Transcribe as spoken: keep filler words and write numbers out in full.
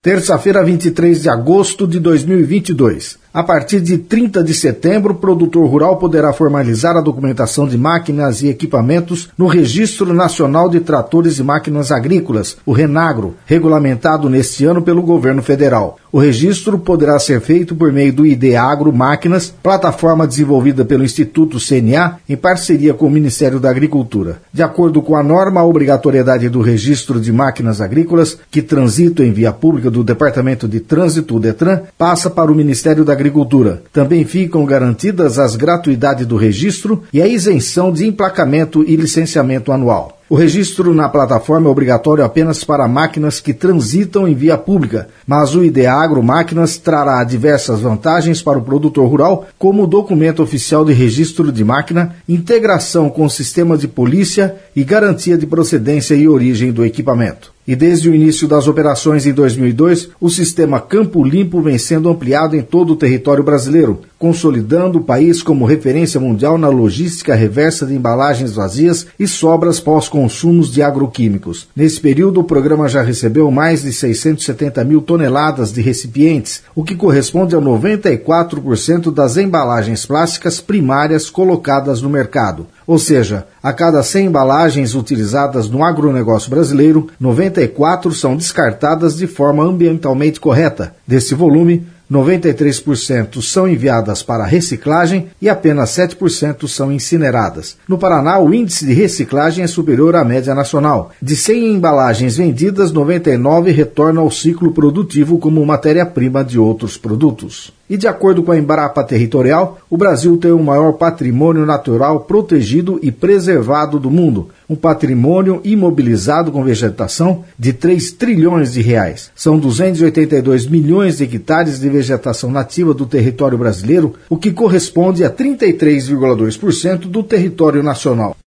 Terça-feira, vinte e três de agosto de dois mil e vinte e dois. A partir de trinta de setembro, o produtor rural poderá formalizar a documentação de máquinas e equipamentos no Registro Nacional de Tratores e Máquinas Agrícolas, o RENAGRO, regulamentado neste ano pelo governo federal. O registro poderá ser feito por meio do I D Agro Máquinas, plataforma desenvolvida pelo Instituto C N A em parceria com o Ministério da Agricultura. De acordo com a norma, a obrigatoriedade do registro de máquinas agrícolas que transitam em via pública do Departamento de Trânsito, o DETRAN, passa para o Ministério da Agricultura. Também ficam garantidas as gratuidades do registro e a isenção de emplacamento e licenciamento anual. O registro na plataforma é obrigatório apenas para máquinas que transitam em via pública, mas o I D Agro Máquinas trará diversas vantagens para o produtor rural, como o documento oficial de registro de máquina, integração com o sistema de polícia e garantia de procedência e origem do equipamento. E desde o início das operações em dois mil e dois, o sistema Campo Limpo vem sendo ampliado em todo o território brasileiro, consolidando o país como referência mundial na logística reversa de embalagens vazias e sobras pós-consumos de agroquímicos. Nesse período, o programa já recebeu mais de seiscentos e setenta mil toneladas de recipientes, o que corresponde a noventa e quatro por cento das embalagens plásticas primárias colocadas no mercado. Ou seja, a cada cem embalagens utilizadas no agronegócio brasileiro, noventa e quatro são descartadas de forma ambientalmente correta. Desse volume, noventa e três por cento são enviadas para reciclagem e apenas sete por cento são incineradas. No Paraná, o índice de reciclagem é superior à média nacional. De cem embalagens vendidas, noventa e nove retornam ao ciclo produtivo como matéria-prima de outros produtos. E de acordo com a Embrapa Territorial, o Brasil tem o maior patrimônio natural protegido e preservado do mundo, um patrimônio imobilizado com vegetação de três trilhões de reais. São duzentos e oitenta e dois milhões de hectares de vegetação nativa do território brasileiro, o que corresponde a trinta e três vírgula dois por cento do território nacional.